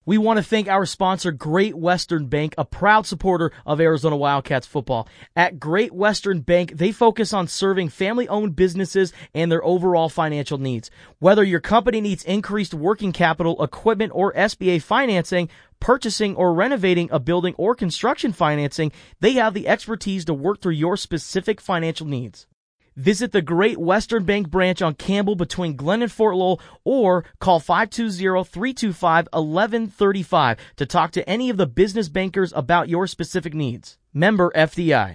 We want to thank our sponsor, Great Western Bank, a proud supporter of Arizona Wildcats football. At Great Western Bank, they focus on serving family-owned businesses and their overall financial needs. Whether your company needs increased working capital, equipment, or SBA financing, purchasing or renovating a building, or construction financing, they have the expertise to work through your specific financial needs. Visit the Great Western Bank branch on Campbell between Glen and Fort Lowell, or call 520-325-1135 to talk to any of the business bankers about your specific needs. Member FDI.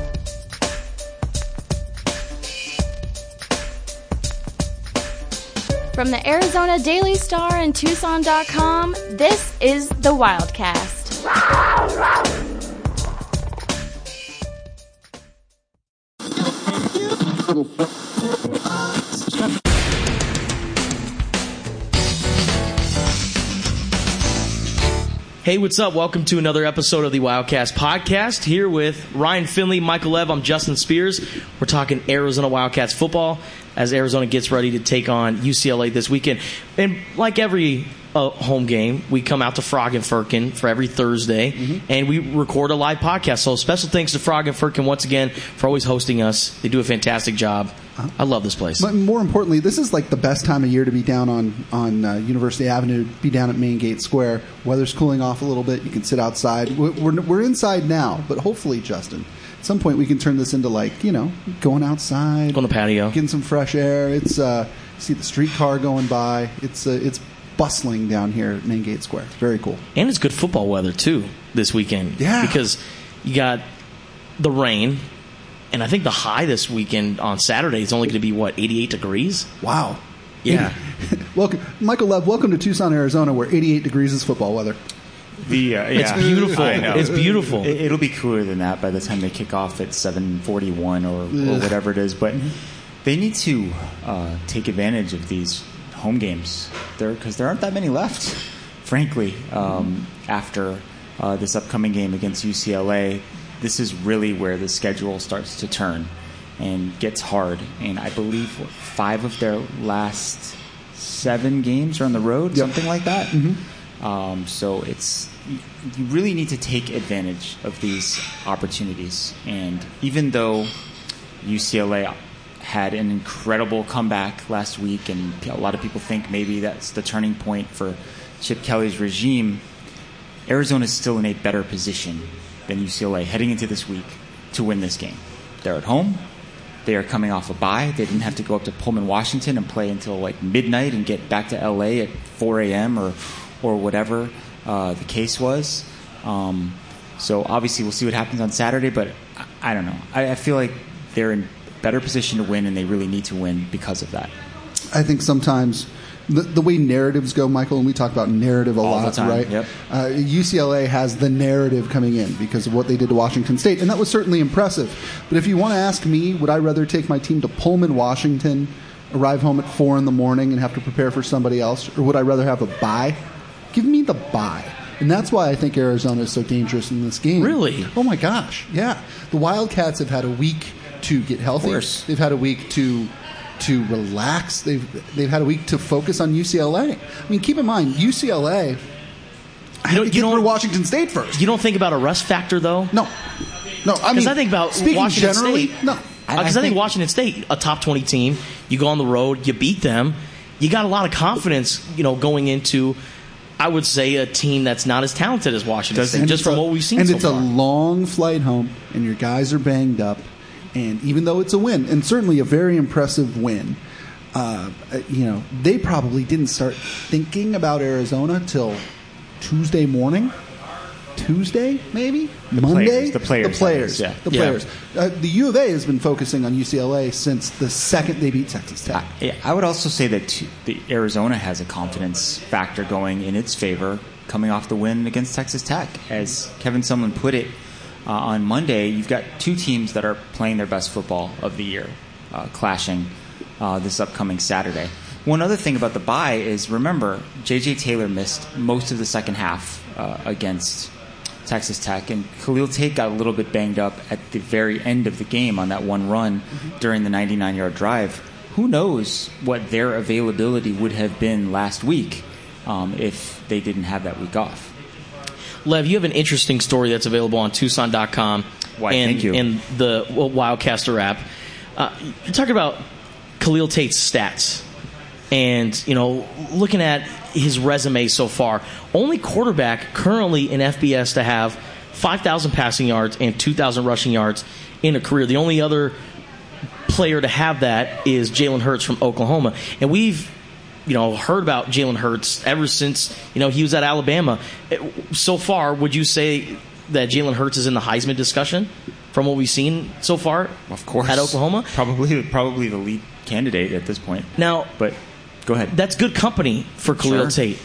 From the Arizona Daily Star and Tucson.com, this is the Wildcast. Hey, what's up? Welcome to another episode of the Wildcast podcast. Here with Ryan Finley, Michael Lev, I'm Justin Spears. We're talking Arizona Wildcats football as Arizona gets ready to take on UCLA this weekend. And like every home game, we come out to Frog and Firkin for every Thursday, and we record a live podcast. So special thanks to Frog and Firkin once again for always hosting us. They do a fantastic job. I love this place. But more importantly, this is like the best time of year to be down on University Avenue, be down at Main Gate Square. Weather's cooling off a little bit. You can sit outside. We're inside now, but hopefully, Justin, at some point we can turn this into going outside, on the patio, getting some fresh air. It's see the streetcar going by. It's bustling down here at Main Gate Square. It's very cool. And it's good football weather too this weekend. Yeah, because you got the rain. And I think the high this weekend on Saturday is only going to be, 88 degrees? Wow. Yeah. Welcome, Michael Lev, welcome to Tucson, Arizona, where 88 degrees is football weather. It's beautiful. It's beautiful. It'll be cooler than that by the time they kick off at 7:41 or whatever it is. But they need to take advantage of these home games because there aren't that many left, frankly, after this upcoming game against UCLA. This is really where the schedule starts to turn and gets hard. And I believe 5 of their last 7 games are on the road, something like that. So you really need to take advantage of these opportunities. And even though UCLA had an incredible comeback last week, and a lot of people think maybe that's the turning point for Chip Kelly's regime, Arizona is still in a better position than UCLA heading into this week to win this game. They're at home. They are coming off a bye. They didn't have to go up to Pullman, Washington and play until midnight and get back to LA at 4 a.m. or whatever the case was. So obviously we'll see what happens on Saturday, but I don't know. I feel like they're in better position to win, and they really need to win because of that. I think sometimes the way narratives go, Michael, and we talk about narrative all the lot, time. right? Yep. UCLA has the narrative coming in because of what they did to Washington State, and that was certainly impressive. But if you want to ask me, would I rather take my team to Pullman, Washington, arrive home at 4 in the morning and have to prepare for somebody else, or would I rather have a bye? Give me the bye. And that's why I think Arizona is so dangerous in this game. Really? Oh, my gosh. Yeah. The Wildcats have had a week to get healthy. They've had a week to relax. They've had a week to focus on UCLA. I mean, keep in mind, UCLA had to get through Washington State first. You don't think about a rust factor, though? No. I mean, I think about speaking Washington generally, State. no. Because I think Washington State, a top 20 team, you go on the road, you beat them, you got a lot of confidence, going into, I would say, a team that's not as talented as Washington State, just from what we've seen so far. And it's a long flight home, and your guys are banged up. And even though it's a win, and certainly a very impressive win, they probably didn't start thinking about Arizona till Tuesday morning. Tuesday, maybe? Monday? The players. The U of A has been focusing on UCLA since the second they beat Texas Tech. I would also say that the Arizona has a confidence factor going in its favor coming off the win against Texas Tech. As Kevin Sumlin put it, on Monday, you've got 2 teams that are playing their best football of the year, clashing this upcoming Saturday. One other thing about the bye is, remember, J.J. Taylor missed most of the second half against Texas Tech, and Khalil Tate got a little bit banged up at the very end of the game on that one run during the 99-yard drive. Who knows what their availability would have been last week if they didn't have that week off. Lev, you have an interesting story that's available on Tucson.com Thank you. and the Wildcaster app. You're talking about Khalil Tate's stats. And, looking at his resume so far, only quarterback currently in FBS to have 5,000 passing yards and 2,000 rushing yards in a career. The only other player to have that is Jalen Hurts from Oklahoma. And we've heard about Jalen Hurts ever since, he was at Alabama. So far, would you say that Jalen Hurts is in the Heisman discussion from what we've seen so far? Of course. At Oklahoma? Probably the lead candidate at this point. Now, but go ahead. That's good company for Khalil Tate.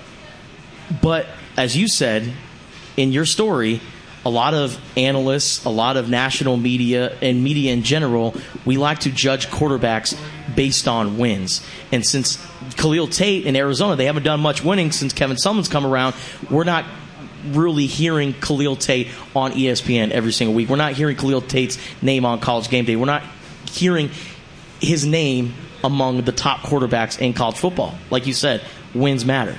But as you said in your story, a lot of analysts, a lot of national media, and media in general, we like to judge quarterbacks based on wins. And since Khalil Tate in Arizona, they haven't done much winning since Kevin Sumlin's come around, we're not really hearing Khalil Tate on ESPN every single week. We're not hearing Khalil Tate's name on College Game Day. We're not hearing his name among the top quarterbacks in college football. Like you said, wins matter.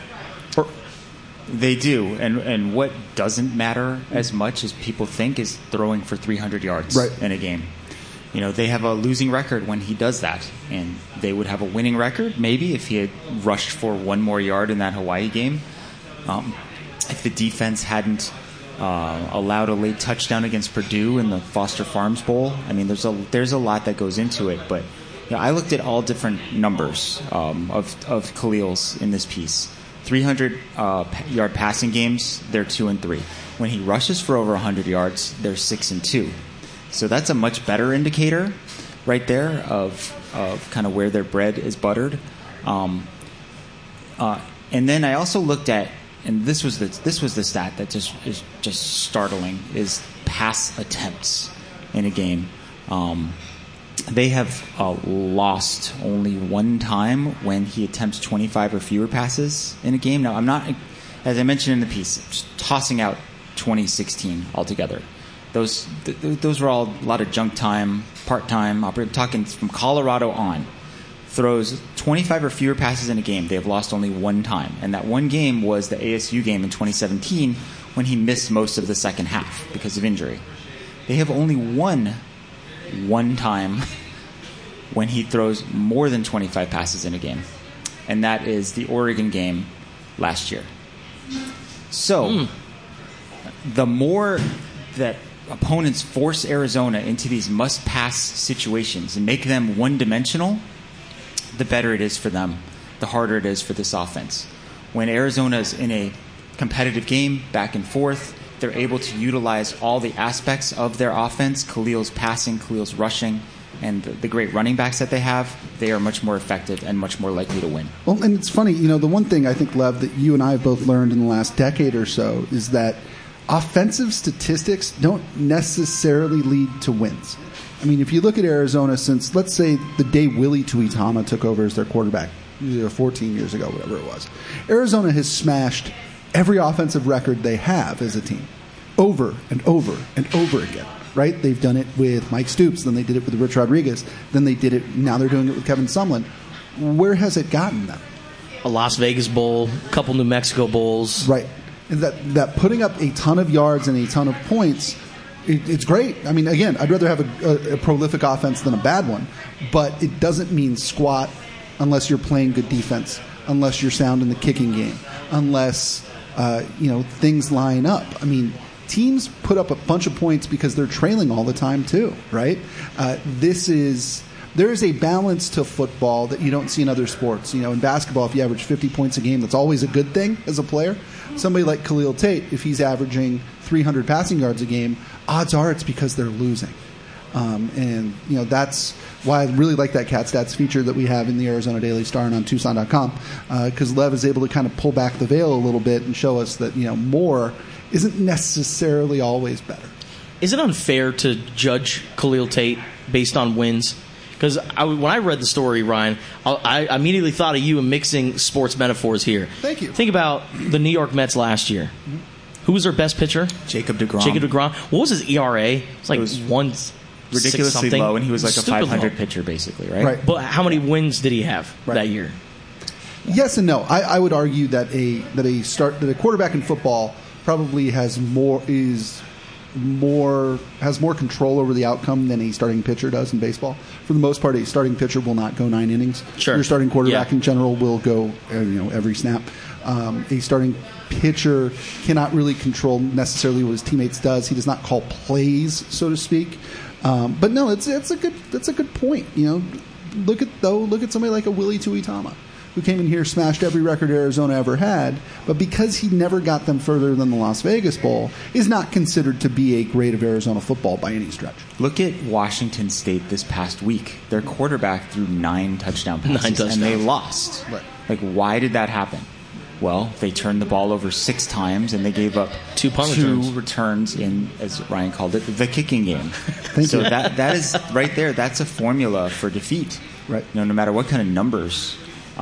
They do, and what doesn't matter as much as people think is throwing for 300 yards in a game. They have a losing record when he does that, and they would have a winning record maybe if he had rushed for one more yard in that Hawaii game. If the defense hadn't allowed a late touchdown against Purdue in the Foster Farms Bowl. I mean, there's a lot that goes into it, but I looked at all different numbers of Khalil's in this piece. 300-yard passing games, they're 2-3. When he rushes for over 100 yards, they're 6-2. So that's a much better indicator right there of kind of where their bread is buttered. And then I also looked at, and this was the stat that is just startling, is pass attempts in a game. They have lost only one time when he attempts 25 or fewer passes in a game. Now, I'm not, as I mentioned in the piece, just tossing out 2016 altogether. Those were all a lot of junk time, part-time. I'm talking from Colorado on. Throws 25 or fewer passes in a game. They have lost only one time. And that one game was the ASU game in 2017 when he missed most of the second half because of injury. They have only won one time when he throws more than 25 passes in a game. And that is the Oregon game last year. So, the more that opponents force Arizona into these must-pass situations and make them one-dimensional, the better it is for them, the harder it is for this offense. When Arizona's in a competitive game, back and forth, they're able to utilize all the aspects of their offense, Khalil's passing, Khalil's rushing, and the great running backs that they have. They are much more effective and much more likely to win. Well, and it's funny, the one thing I think, Lev, that you and I have both learned in the last decade or so is that offensive statistics don't necessarily lead to wins. I mean, if you look at Arizona since, let's say, the day Willie Tuitama took over as their quarterback, 14 years ago, whatever it was, Arizona has smashed every offensive record they have as a team over and over and over again, right? They've done it with Mike Stoops, then they did it with Rich Rodriguez, then they did it, now they're doing it with Kevin Sumlin. Where has it gotten them? A Las Vegas Bowl, a couple New Mexico Bowls. Right. And that putting up a ton of yards and a ton of points, it's great. I mean, again, I'd rather have a prolific offense than a bad one, but it doesn't mean squat unless you're playing good defense, unless you're sound in the kicking game, unless things line up. I mean, teams put up a bunch of points because they're trailing all the time too, right? There is a balance to football that you don't see in other sports. In basketball, if you average 50 points a game, that's always a good thing as a player. Somebody like Khalil Tate, if he's averaging 300 passing yards a game, odds are it's because they're losing. And that's why I really like that Cat Stats feature that we have in the Arizona Daily Star and on Tucson.com, because Lev is able to kind of pull back the veil a little bit and show us that more isn't necessarily always better. Is it unfair to judge Khalil Tate based on wins? Because when I read the story, Ryan, I immediately thought of you and mixing sports metaphors here. Thank you. Think about the New York Mets last year. Mm-hmm. Who was their best pitcher? Jacob deGrom. What was his ERA? It's like ridiculously low, and he was like a 500 pitcher, basically, right? But how many wins did he have that year? Yes and no. I would argue that a quarterback in football probably has more control over the outcome than a starting pitcher does in baseball. For the most part, a starting pitcher will not go 9 innings. Sure. Your starting quarterback Yeah. in general will go every snap. A starting pitcher cannot really control necessarily what his teammates does. He does not call plays, so to speak. But no, it's a good point. Look at somebody like a Willie Tuitama, who came in here, smashed every record Arizona ever had, but because he never got them further than the Las Vegas Bowl, is not considered to be a great of Arizona football by any stretch. Look at Washington State this past week. Their quarterback threw 9 touchdown passes, 9 touchdowns. and they lost. Right. Like, why did that happen? Well, they turned the ball over 6 times, and they gave up 2 punt returns in, as Ryan called it, the kicking game. Thank you. that is right there. That's a formula for defeat. Right. No matter what kind of numbers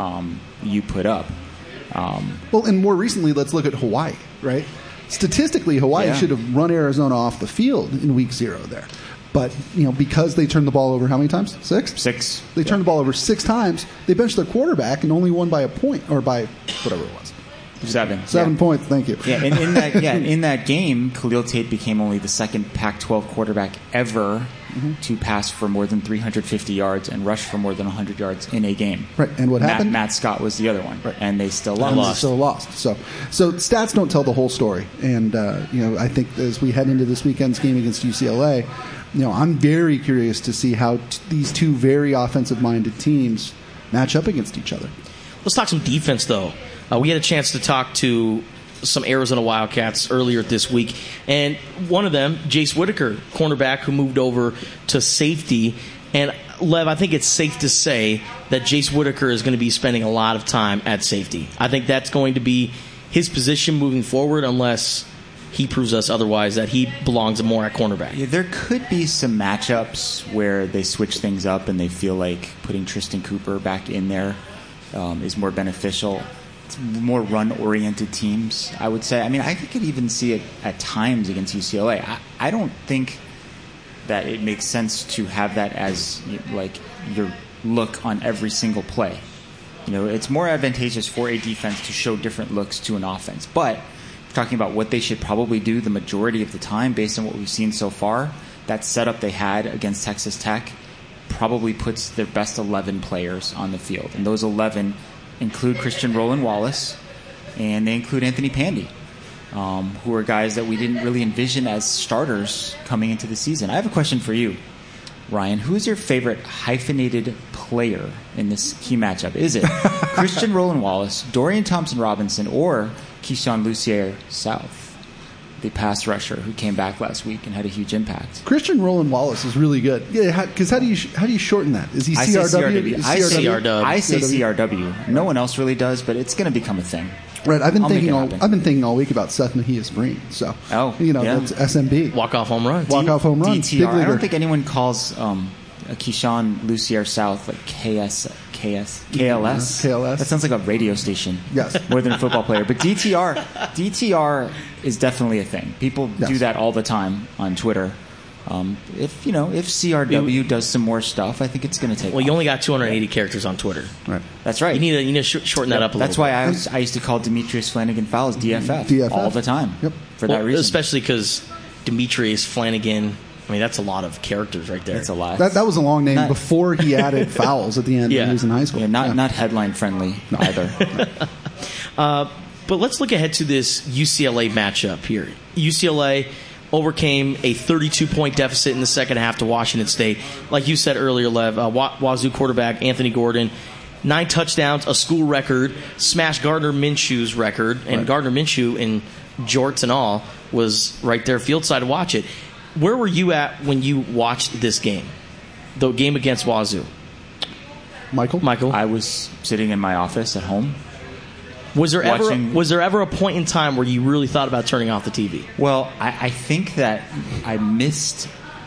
you put up. Well, and more recently, let's look at Hawaii, right? Statistically, Hawaii should have run Arizona off the field in week 0 there. But, because they turned the ball over how many times? 6? 6. They turned the ball over 6 times. They benched their quarterback and only won by a point, or by whatever it was. 7. 7 points, thank you. Yeah, and in that game, Khalil Tate became only the second Pac-12 quarterback ever to pass for more than 350 yards and rush for more than 100 yards in a game. Right, and what happened? Matt Scott was the other one, Right. and they still And lost. they still lost. So stats don't tell the whole story. And I think as we head into this weekend's game against UCLA, I'm very curious to see how these two very offensive-minded teams match up against each other. Let's talk some defense, though. We had a chance to talk to some Arizona Wildcats earlier this week, and one of them, Jace Whitaker, cornerback who moved over to safety. And, Lev, I think it's safe to say that Jace Whitaker is going to be spending a lot of time at safety. I think that's going to be his position moving forward, unless he proves us otherwise that he belongs more at cornerback. Yeah, there could be some matchups where they switch things up and they feel like putting Tristan Cooper back in there is more beneficial. It's more run-oriented teams, I would say. I mean, I could even see it at times against UCLA. I don't think that it makes sense to have that as like your look on every single play. It's more advantageous for a defense to show different looks to an offense. But talking about what they should probably do the majority of the time based on what we've seen so far, that setup they had against Texas Tech probably puts their best 11 players on the field. And those 11 include Christian Roland Wallace, and they include Anthony Pandy, who are guys that we didn't really envision as starters coming into the season. I have a question for you, Ryan. Who is your favorite hyphenated player in this key matchup? Is it Christian Roland Wallace, Dorian Thompson-Robinson, or Keyshawn Lucier-South, the pass rusher who came back last week and had a huge impact? Christian Roland Wallace is really good. Yeah, because how do you shorten that? Is he CRW? I say CRW. No one else really does, but it's going to become a thing. Right, I've been I'll thinking all week about Seth Mahias Green. So that's SMB. Walk-off home run. Walk-off home run. DTR. I don't think anyone calls Keyshawn Lucier-South like KLS. KLS. That sounds like a radio station. Yes. More than a football player. But DTR is definitely a thing. People do that all the time on Twitter. If CRW does some more stuff, I think it's going to take off. You only got 280 characters on Twitter. Right. That's right. You need to shorten that up a little bit. That's why I used to call Demetrius Flanagan Fowles DFF all the time. Yep. For that reason. Especially because Demetrius Flanagan, that's a lot of characters right there. That's a lot. That was a long name before he added Fowles at the end when he was in high school. Yeah, not headline friendly either. But let's look ahead to this UCLA matchup here. UCLA overcame a 32-point deficit in the second half to Washington State. Like you said earlier, Lev, Wazoo quarterback Anthony Gordon, 9 touchdowns, a school record, smashed Gardner Minshew's record, and Gardner Minshew, in jorts and all, was right there field side to watch it. Where were you at when you watched this game, the game against Wazoo? Michael? I was sitting in my office at home. Was there ever a point in time where you really thought about turning off the TV? Well, I think that I missed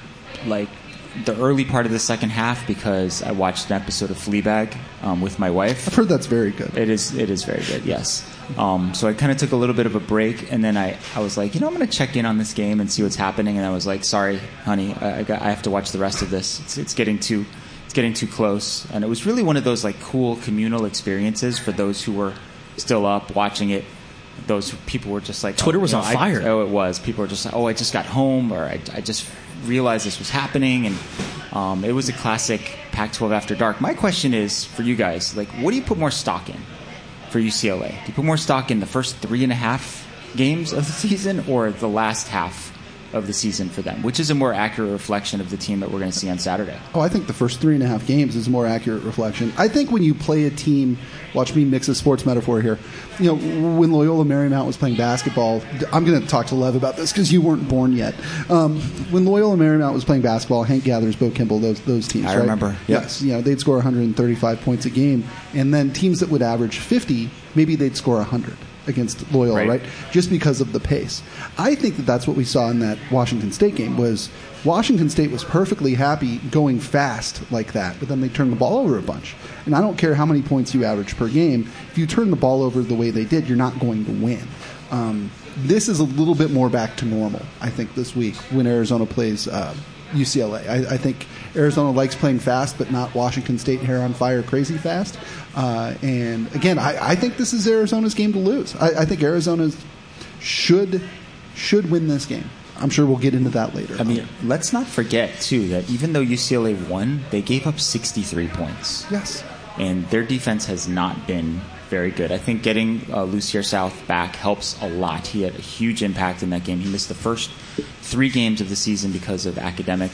the early part of the second half because I watched an episode of Fleabag with my wife. I've heard that's very good. It is very good, yes. So I kind of took a little bit of a break, and then I was like, I'm going to check in on this game and see what's happening. And I was like, sorry, honey, I have to watch the rest of this. It's getting too getting too close. And it was really one of those like cool communal experiences for those who were still up watching it. Those people were just like... Twitter was on fire. It was. People were just like, I just got home, or I just realized this was happening. And it was a classic Pac-12 After Dark. My question is, for you guys, like, what do you put more stock in for UCLA? Do you put more stock in the first 3.5 games of the season or the last half of the season for them? Which is a more accurate reflection of the team that we're going to see on Saturday? Oh, I think the first 3.5 games is a more accurate reflection. I think when you play a team, watch me mix a sports metaphor here. When Loyola Marymount was playing basketball, I'm going to talk to Lev about this because you weren't born yet. When Loyola Marymount was playing basketball, Hank Gathers, Bo Kimball, those teams, I right? remember. Yep. Yes, they'd score 135 points a game, and then teams that would average 50, maybe they'd score 100 against Loyola, right? Just because of the pace. I think that's what we saw in that Washington State game. Was Washington State was perfectly happy going fast like that, but then they turned the ball over a bunch. And I don't care how many points you average per game. If you turn the ball over the way they did, you're not going to win. This is a little bit more back to normal, I think, this week when Arizona plays UCLA. I think Arizona likes playing fast, but not Washington State hair on fire crazy fast. And again, I think this is Arizona's game to lose. I think Arizona should win this game. I'm sure we'll get into that later. I mean, let's not forget, too, that even though UCLA won, they gave up 63 points. Yes. And their defense has not been very good. I think getting Lucier South back helps a lot. He had a huge impact in that game. He missed the first 3 games of the season because of academic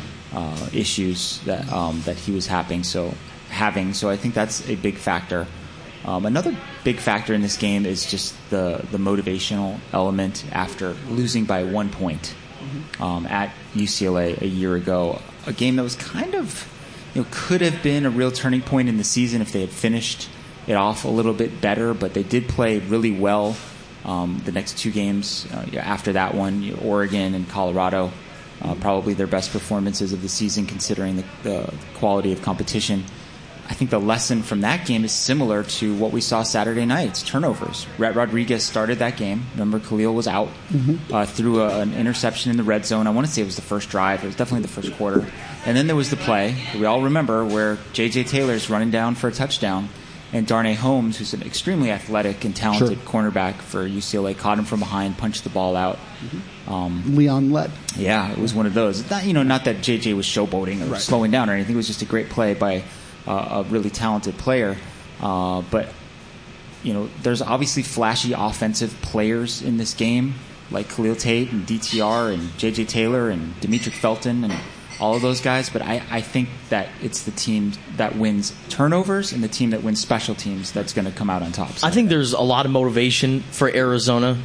issues that he was having. So I think that's a big factor. Another big factor in this game is just the motivational element after losing by 1 point at UCLA a year ago. A game that was kind of, could have been a real turning point in the season if they had finished it off a little bit better, but they did play really well the next 2 games after that one, Oregon and Colorado. Probably their best performances of the season considering the quality of competition. I think the lesson from that game is similar to what we saw Saturday night. It's turnovers. Rhett Rodriguez started that game. Remember, Khalil was out, threw an interception in the red zone. I want to say it was the first drive. It was definitely the first quarter. And then there was the play that we all remember where J.J. Taylor's running down for a touchdown, and Darnay Holmes, who's an extremely athletic and talented cornerback for UCLA, caught him from behind, punched the ball out. Leon Lett. Yeah, it was one of those. Not that J.J. was showboating or slowing down or anything. It was just a great play by a really talented player. But there's obviously flashy offensive players in this game, like Khalil Tate and DTR and J.J. Taylor and Demetric Felton and all of those guys. But I think that it's the team that wins turnovers and the team that wins special teams that's going to come out on top. I think there's a lot of motivation for Arizona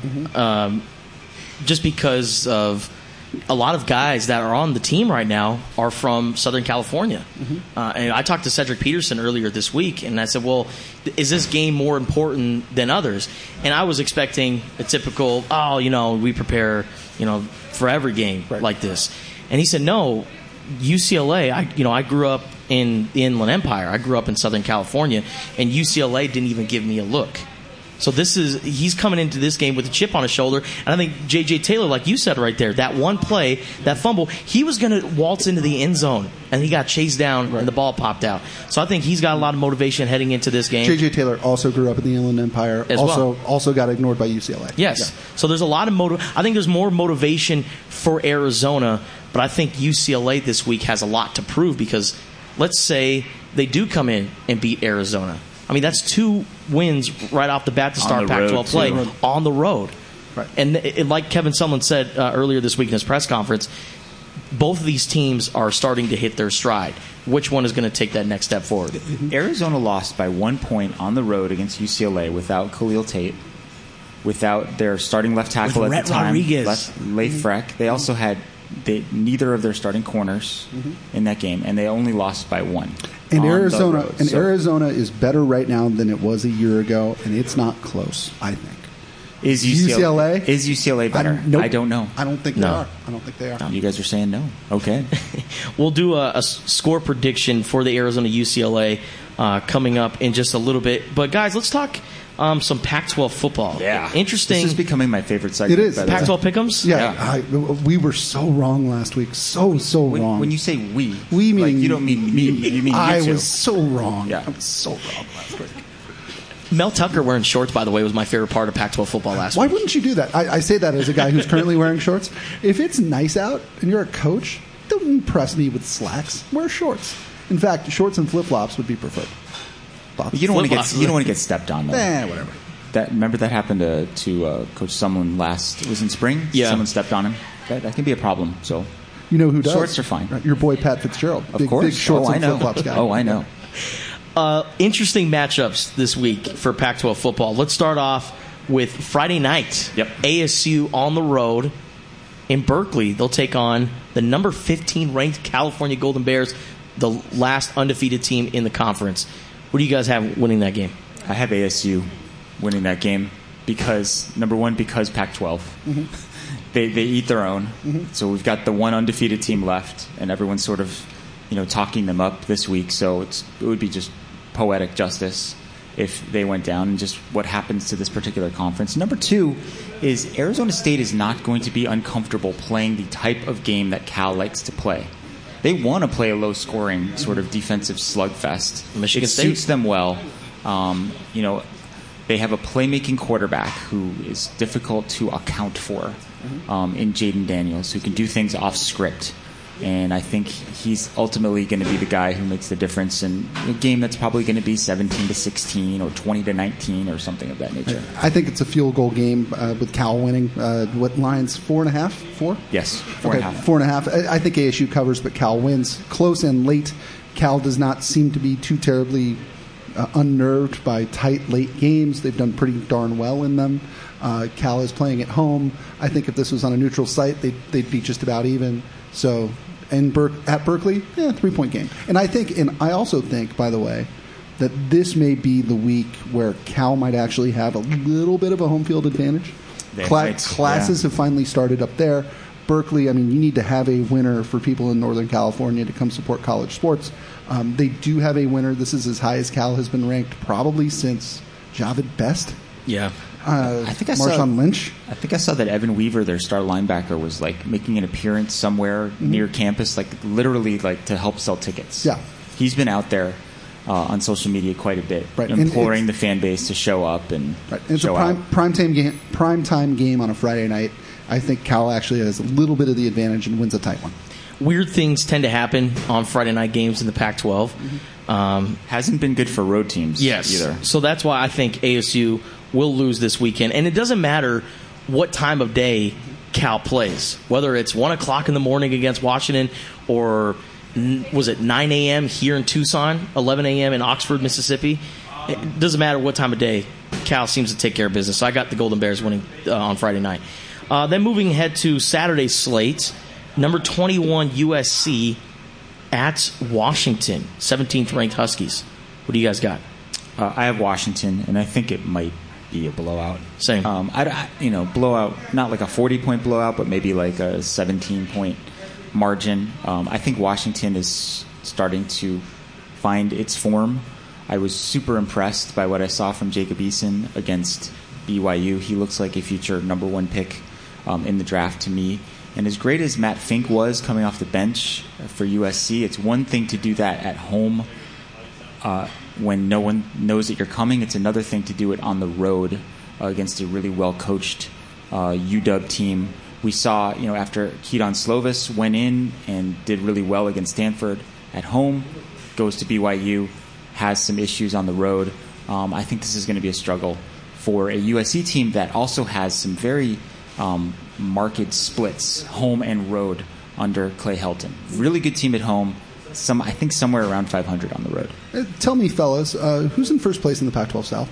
just because of a lot of guys that are on the team right now are from Southern California. And I talked to Cedric Peterson earlier this week, and I said, well, is this game more important than others? And I was expecting a typical, we prepare, for every game like this. And he said, no, UCLA, I grew up in the Inland Empire. I grew up in Southern California, and UCLA didn't even give me a look. So he's coming into this game with a chip on his shoulder. And I think J.J. Taylor, like you said right there, that one play, that fumble, he was going to waltz into the end zone, and he got chased down, and the ball popped out. So I think he's got a lot of motivation heading into this game. J.J. Taylor also grew up in the Inland Empire, also got ignored by UCLA. Yes. Yeah. So there's a lot of I think there's more motivation for Arizona, but I think UCLA this week has a lot to prove because let's say they do come in and beat Arizona. I mean, that's 2 wins right off the bat to start Pac-12 play on the road. Right. And like Kevin Sumlin said earlier this week in his press conference, both of these teams are starting to hit their stride. Which one is going to take that next step forward? Arizona lost by 1 point on the road against UCLA without Khalil Tate, without their starting left tackle at the time, Leif Freck. They also had neither of their starting corners in that game, and they only lost by 1. And Arizona is better right now than it was a year ago, and it's not close, I think. Is UCLA better? Nope. I don't know. I don't think they are. I don't think they are. You guys are saying no. Okay. We'll do a score prediction for the Arizona UCLA coming up in just a little bit. But guys, let's talk some Pac-12 football. Yeah. Interesting. This is becoming my favorite segment. It is. Pac-12 pick'ems? Yeah. We were so wrong last week. So wrong. When you say we mean like, you don't mean me. You mean I you two. was so wrong. Yeah. I was so wrong last week. Mel Tucker wearing shorts, by the way, was my favorite part of Pac-12 football last Why week. wouldn't you do that? I say that as a guy who's currently wearing shorts. If it's nice out and you're a coach, don't impress me with slacks. Wear shorts. In fact, shorts and flip-flops would be preferred. You don't want to get stepped on, though. Whatever. Remember that happened to Coach Sumlin last. It was in spring. Yeah. Someone stepped on him. That can be a problem. So You know who does? Shorts are fine. Right, your boy Pat Fitzgerald. Of course. Big shorts I and know. flip-flops guy. Oh, I know. Interesting matchups this week for Pac-12 football. Let's start off with Friday night. Yep. ASU on the road in Berkeley. They'll take on the number 15 ranked California Golden Bears, the last undefeated team in the conference. What do you guys have winning that game? I have ASU winning that game because, number one, because Pac-12. Mm-hmm. They eat their own. Mm-hmm. So we've got the one undefeated team left, and everyone's sort of, talking them up this week. So it would be just poetic justice if they went down, and just what happens to this particular conference. Number two is Arizona State is not going to be uncomfortable playing the type of game that Cal likes to play. They want to play a low-scoring sort of defensive slugfest. Michigan State suits them well. They have a playmaking quarterback who is difficult to account for in Jaden Daniels, who can do things off script. And I think he's ultimately going to be the guy who makes the difference in a game that's probably going to be 17-16 or 20-19 or something of that nature. I think it's a field goal game with Cal winning. What lines? 4.5? 4? Yes, 4.5. 4.5. I think ASU covers, but Cal wins. Close and late. Cal does not seem to be too terribly unnerved by tight late games. They've done pretty darn well in them. Cal is playing at home. I think if this was on a neutral site, they'd be just about even. So, and at Berkeley, 3-point game. And I also think, by the way, that this may be the week where Cal might actually have a little bit of a home field advantage. Classes have finally started up there. Berkeley, you need to have a winner for people in Northern California to come support college sports. They do have a winner. This is as high as Cal has been ranked probably since Javid Best. Yeah. I think Marshawn Lynch. I think I saw that Evan Weaver, their star linebacker, was making an appearance somewhere near campus, literally to help sell tickets. Yeah. He's been out there on social media quite a bit, right. imploring the fan base to show up and it's show a prime time game on a Friday night. I think Cal actually has a little bit of the advantage and wins a tight one. Weird things tend to happen on Friday night games in the Pac-12. Hasn't been good for road teams either. So that's why I think ASU will lose this weekend. And it doesn't matter what time of day Cal plays, whether it's 1 o'clock in the morning against Washington or was it 9 a.m. here in Tucson, 11 a.m. in Oxford, Mississippi. It doesn't matter what time of day. Cal seems to take care of business. So I got the Golden Bears winning on Friday night. Then moving ahead to Saturday's slate, number 21 USC at Washington, 17th ranked Huskies. What do you guys got? I have Washington, and I think it might be a blowout. Same. Blowout, not like a 40-point blowout, but maybe like a 17-point margin. I think Washington is starting to find its form. I was super impressed by what I saw from Jacob Eason against BYU. He looks like a future number one pick in the draft to me. And as great as Matt Fink was coming off the bench for USC, it's one thing to do that at home when no one knows that you're coming. It's another thing to do it on the road against a really well-coached UW team. We saw, after Keaton Slovis went in and did really well against Stanford at home, goes to BYU, has some issues on the road. I think this is going to be a struggle for a USC team that also has some very marked splits, home and road, under Clay Helton. Really good team at home. I think somewhere around 500 on the road. Tell me, fellas, who's in first place in the Pac-12 South?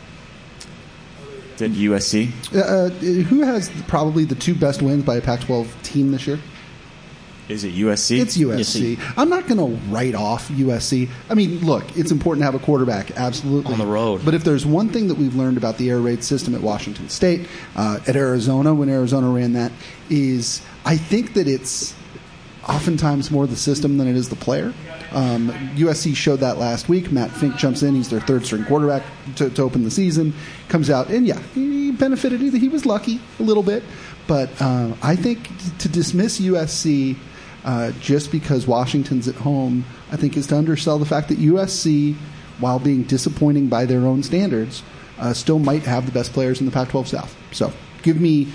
Did USC? Who has probably the two best wins by a Pac-12 team this year? Is it USC? It's USC. I'm not going to write off USC. Look, it's important to have a quarterback, absolutely. On the road. But if there's one thing that we've learned about the air raid system at Washington State, at Arizona, when Arizona ran that, is I think that it's oftentimes more the system than it is the player. USC showed that last week. Matt Fink jumps in. He's their third-string quarterback to open the season. Comes out, and he benefited. He was lucky a little bit. But I think to dismiss USC just because Washington's at home, I think is to undersell the fact that USC, while being disappointing by their own standards, still might have the best players in the Pac-12 South. So give me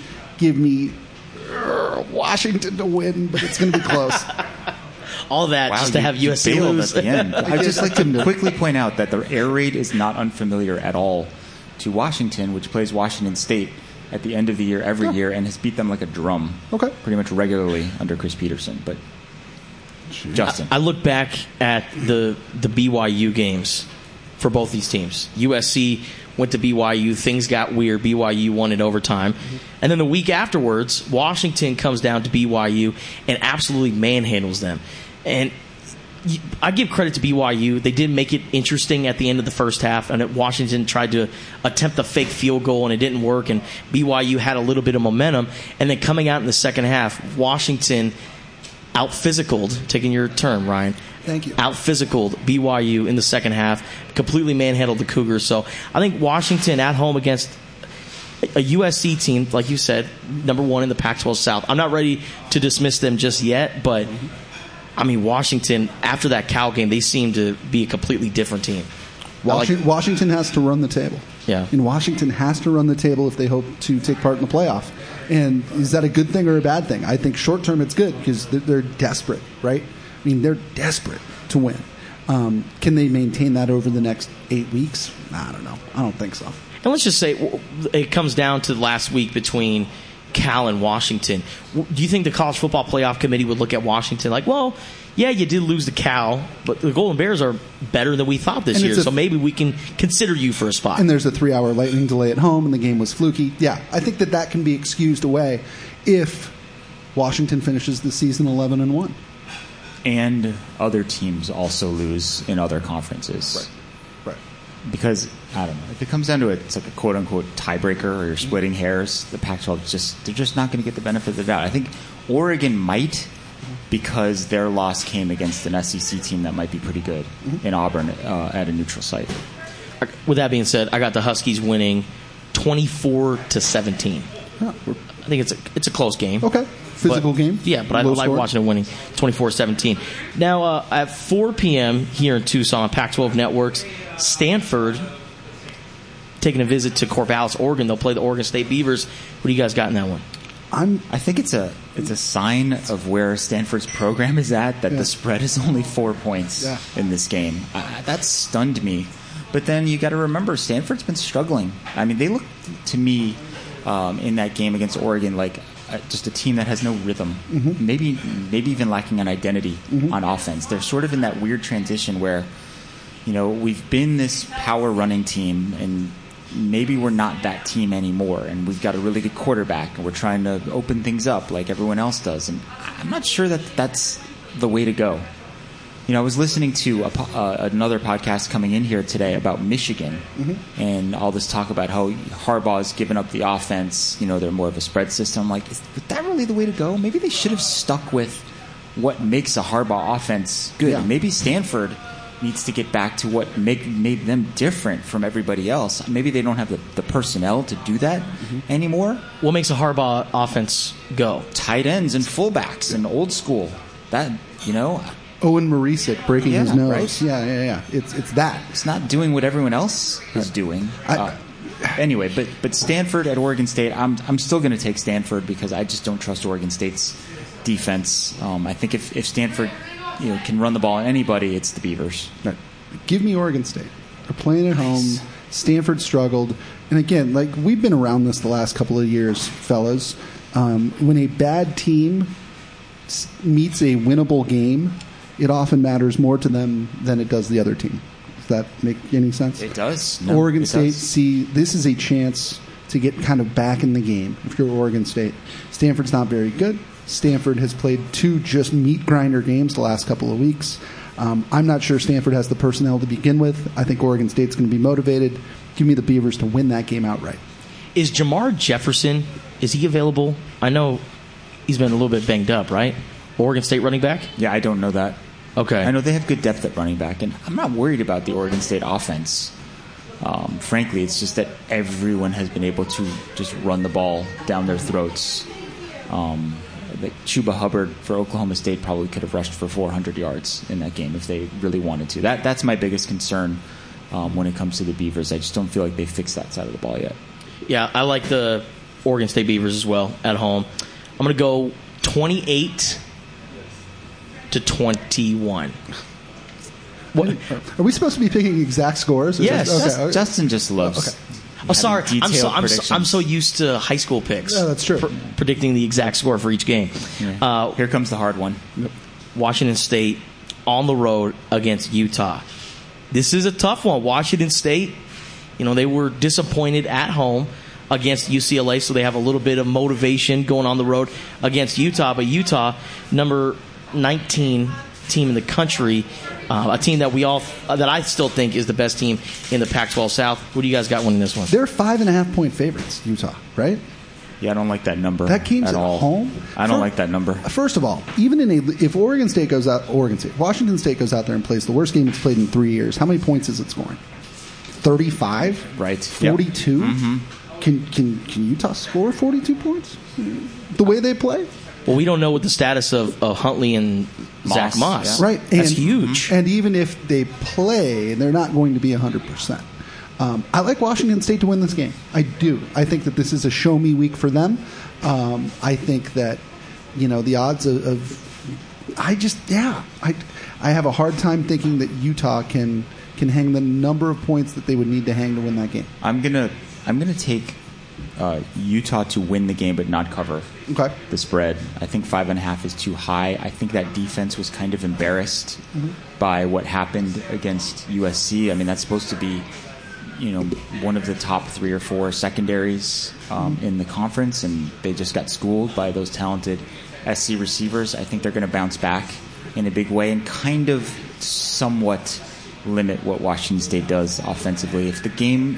Washington to win, but it's going to be close. All that just to have USC lose. At the end. I'd just like to quickly point out that the air raid is not unfamiliar at all to Washington, which plays Washington State at the end of the year every year and has beat them like a drum pretty much regularly under Chris Peterson. But Justin. I look back at the BYU games for both these teams. USC went to BYU. Things got weird. BYU won in overtime. And then the week afterwards, Washington comes down to BYU and absolutely manhandles them. And I give credit to BYU. They did make it interesting at the end of the first half, and Washington tried to attempt a fake field goal, and it didn't work, and BYU had a little bit of momentum. And then coming out in the second half, Washington out-physicaled, taking your term, Ryan. Thank you. Out-physicaled BYU in the second half, completely manhandled the Cougars. So I think Washington at home against a USC team, like you said, number one in the Pac-12 South. I'm not ready to dismiss them just yet, but I mean, Washington, after that Cal game, they seem to be a completely different team. Washington has to run the table. Yeah. And Washington has to run the table if they hope to take part in the playoff. And is that a good thing or a bad thing? I think short term it's good because they're desperate, right? I mean, they're desperate to win. Can they maintain that over the next 8 weeks? I don't know. I don't think so. And let's just say it comes down to last week between Cal and Washington. Do you think the College Football Playoff Committee would look at Washington like, well, yeah, you did lose to Cal, but the Golden Bears are better than we thought this year, so maybe we can consider you for a spot. And there's a 3-hour lightning delay at home, and the game was fluky. Yeah, I think that can be excused away if Washington finishes the season 11-1. And other teams also lose in other conferences. Right. Because, I don't know, if it comes down to it, it's like a quote-unquote tiebreaker or you're splitting hairs, the Pac-12, they're just not going to get the benefit of the doubt. I think Oregon might, because their loss came against an SEC team that might be pretty good in Auburn at a neutral site. With that being said, I got the Huskies winning 24-17. Yeah. I think it's a close game. Okay. Physical game? Yeah, but I like watching it winning 24-17. Now, at 4 p.m. here in Tucson on Pac-12 Networks, Stanford taking a visit to Corvallis, Oregon. They'll play the Oregon State Beavers. What do you guys got in that one? I think it's a sign of where Stanford's program is at, that the spread is only 4 points in this game. That stunned me. But then you got to remember, Stanford's been struggling. I mean, they look to me in that game against Oregon like just a team that has no rhythm, maybe even lacking an identity on offense. They're sort of in that weird transition where, we've been this power running team, and maybe we're not that team anymore, and we've got a really good quarterback, and we're trying to open things up like everyone else does. And I'm not sure that that's the way to go. I was listening to another podcast coming in here today about Michigan and all this talk about how Harbaugh's given up the offense. They're more of a spread system. Like, is that really the way to go? Maybe they should have stuck with what makes a Harbaugh offense good. Yeah. Maybe Stanford needs to get back to what made them different from everybody else. Maybe they don't have the personnel to do that anymore. What makes a Harbaugh offense go? Tight ends and fullbacks and old school. That, Owen Marisic breaking his nose. Right? Yeah. It's that. It's not doing what everyone else is doing. Anyway, but Stanford at Oregon State, I'm still going to take Stanford because I just don't trust Oregon State's defense. I think if Stanford can run the ball on anybody, it's the Beavers. Right. Give me Oregon State. They're playing at home. Stanford struggled. And again, like we've been around this the last couple of years, fellas. When a bad team meets a winnable game, it often matters more to them than it does the other team. Does that make any sense? It does. No, Oregon State, see, this is a chance to get kind of back in the game if you're Oregon State. Stanford's not very good. Stanford has played 2 just meat grinder games the last couple of weeks. I'm not sure Stanford has the personnel to begin with. I think Oregon State's going to be motivated. Give me the Beavers to win that game outright. Is Jamar Jefferson, is he available? I know he's been a little bit banged up, right? Oregon State running back? Yeah, I don't know that. Okay. I know they have good depth at running back, and I'm not worried about the Oregon State offense. Frankly, it's just that everyone has been able to just run the ball down their throats. Chuba Hubbard for Oklahoma State probably could have rushed for 400 yards in that game if they really wanted to. That's my biggest concern when it comes to the Beavers. I just don't feel like they fixed that side of the ball yet. Yeah, I like the Oregon State Beavers as well at home. I'm going to go 28-21. What? Are we supposed to be picking exact scores? Yes. Okay. Justin just loves. Okay. Oh, sorry. Detailed I'm so used to high school picks. Yeah, that's true. Predicting the exact score for each game. Yeah. Here comes the hard one. Washington State on the road against Utah. This is a tough one. Washington State, they were disappointed at home against UCLA, so they have a little bit of motivation going on the road against Utah. But Utah, number 19 team in the country, a team that I still think is the best team in the Pac-12 South. What do you guys got winning this one? They're 5.5-point favorites, Utah, right? Yeah, I don't like that number. That game's at all. home. I don't like that number. First of all, even if Washington State goes out there and plays the worst game it's played in 3 years, how many points is it scoring? 35? Right. 42? Yep. Mm-hmm. Can Utah score 42 points? The way they play? Well, we don't know what the status of Huntley and Zach Moss. Yeah. Right. That's huge. And even if they play, they're not going to be 100%. I like Washington State to win this game. I do. I think that this is a show-me week for them. I think that, the odds I have a hard time thinking that Utah can hang the number of points that they would need to hang to win that game. I'm gonna take Utah to win the game but not cover the spread. I think 5.5 is too high. I think that defense was kind of embarrassed by what happened against USC. I mean, that's supposed to be one of the top 3 or 4 secondaries in the conference, and they just got schooled by those talented SC receivers. I think they're going to bounce back in a big way and kind of somewhat limit what Washington State does offensively. If they can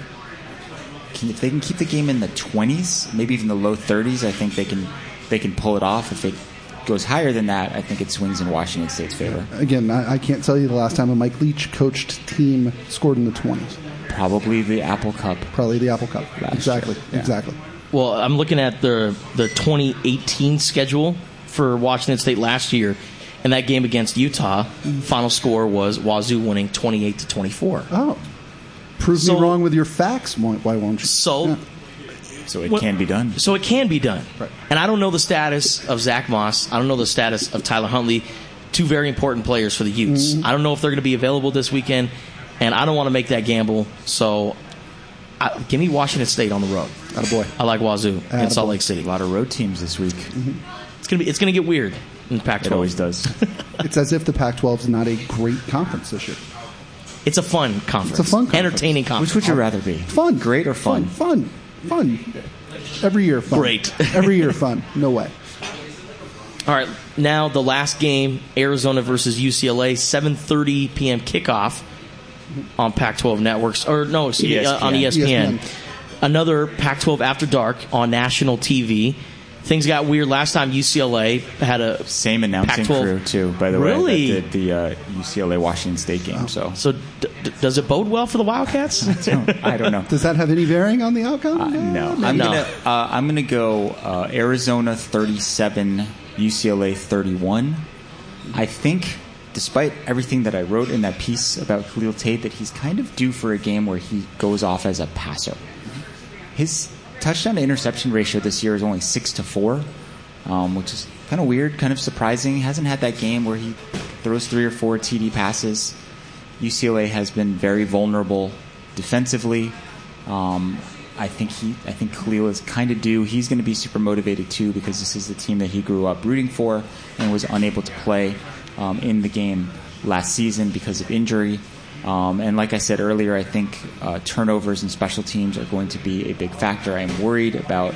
keep the game in the 20s, maybe even the low 30s, I think they can pull it off. If it goes higher than that, I think it swings in Washington State's favor. Again, I can't tell you the last time a Mike Leach coached team scored in the 20s. Probably the Apple Cup. Exactly. Yeah. Exactly. Well, I'm looking at the 2018 schedule for Washington State last year, and that game against Utah, final score was Wazoo winning 28-24. Oh. Prove me wrong with your facts. Why won't you? So it can be done. So it can be done. Right. And I don't know the status of Zach Moss. I don't know the status of Tyler Huntley. 2 very important players for the Utes. I don't know if they're going to be available this weekend, and I don't want to make that gamble. So give me Washington State on the road. Attaboy. I like Wazoo in Salt Lake City. A lot of road teams this week. It's going to get weird in the Pac-12. It always does. It's as if the Pac-12 is not a great conference this year. It's a fun conference. It's a fun conference. Entertaining conference. Which would you rather be? Fun. Great or fun? Fun. Every year fun. Great. Every year fun. No way. All right, now the last game, Arizona versus UCLA, 7:30 p.m. kickoff on Pac-12 networks. Or no, excuse me, on ESPN. Another Pac-12 After Dark on national TV. Things got weird last time. UCLA had a same announcing Pac-12. crew too, by the really? way, that did the UCLA Washington State game. So does it bode well for the Wildcats? I don't know. Does that have any bearing on the outcome? No. I'm gonna go Arizona 37, UCLA 31. I think, despite everything that I wrote in that piece about Khalil Tate, that he's kind of due for a game where he goes off as a passer. His touchdown to interception ratio this year is only 6-4, which is kind of weird, kind of surprising. He hasn't had that game where he throws 3 or 4 TD passes. UCLA has been very vulnerable defensively. I think Khalil is kind of due. He's going to be super motivated too, because this is the team that he grew up rooting for and was unable to play in the game last season because of injury. And like I said earlier, I think turnovers and special teams are going to be a big factor. I am worried about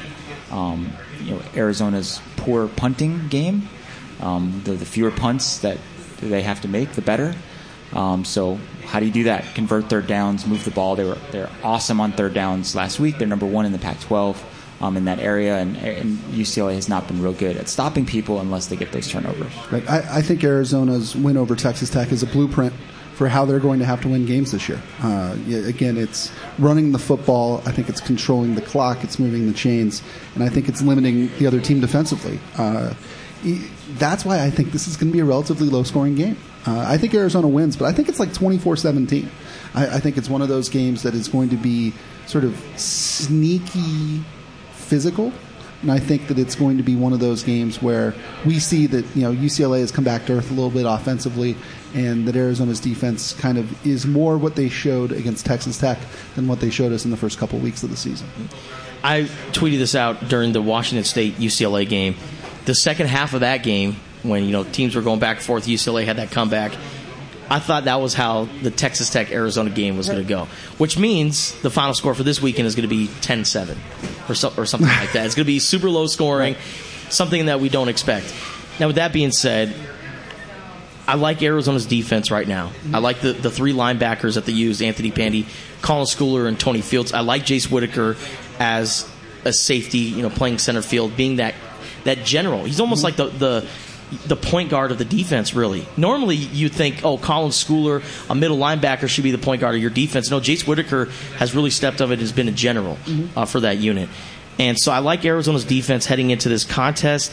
Arizona's poor punting game. The fewer punts that they have to make, the better. So how do you do that? Convert third downs, move the ball. They're awesome on third downs last week. They're number 1 in the Pac-12 in that area, and UCLA has not been real good at stopping people unless they get those turnovers. Right. I think Arizona's win over Texas Tech is a blueprint for how they're going to have to win games this year. Again, it's running the football. I think it's controlling the clock. It's moving the chains. And I think it's limiting the other team defensively. That's why I think this is going to be a relatively low-scoring game. I think Arizona wins, but I think it's like 24-17. I think it's one of those games that is going to be sort of sneaky physical. And I think that it's going to be one of those games where we see that UCLA has come back to earth a little bit offensively, and that Arizona's defense kind of is more what they showed against Texas Tech than what they showed us in the first couple weeks of the season. I tweeted this out during the Washington State-UCLA game. The second half of that game, when teams were going back and forth, UCLA had that comeback. I thought that was how the Texas Tech-Arizona game was going to go, which means the final score for this weekend is going to be 10-7 or something like that. It's going to be super low scoring, something that we don't expect. Now, with that being said, I like Arizona's defense right now. I like the three linebackers that they use, Anthony Pandy, Colin Schooler, and Tony Fields. I like Jace Whitaker as a safety, playing center field, being that general. He's almost like the point guard of the defense, really. Normally, you think, Colin Schooler, a middle linebacker, should be the point guard of your defense. No, Jace Whitaker has really stepped up and has been a general for that unit. And so I like Arizona's defense heading into this contest.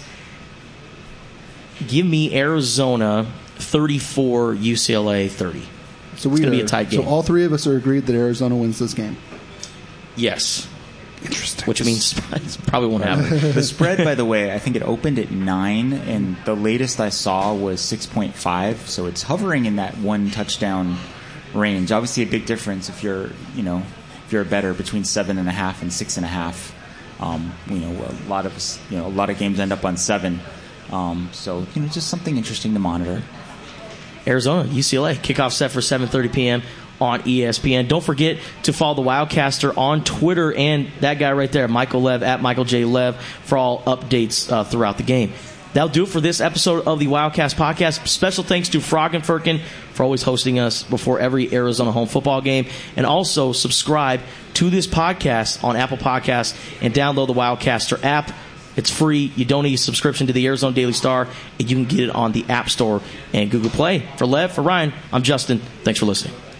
Give me Arizona 34, UCLA 30. So it's going to be a tight game. So all three of us are agreed that Arizona wins this game. Yes. Interesting. Which means it probably won't happen. The spread, by the way, I think it opened at 9, and the latest I saw was 6.5. So it's hovering in that one touchdown range. Obviously, a big difference if you're a bettor between 7.5 and 6.5. A lot of games end up on 7. So just something interesting to monitor. Arizona, UCLA, kickoff set for 7:30 p.m. on ESPN. Don't forget to follow the Wildcaster on Twitter and that guy right there, Michael Lev, at Michael J. Lev, for all updates throughout the game. That'll do it for this episode of the Wildcast Podcast. Special thanks to Frog and Firkin for always hosting us before every Arizona home football game. And also subscribe to this podcast on Apple Podcasts and download the Wildcaster app. It's free. You don't need a subscription to the Arizona Daily Star, and you can get it on the App Store and Google Play. For Lev, for Ryan, I'm Justin. Thanks for listening.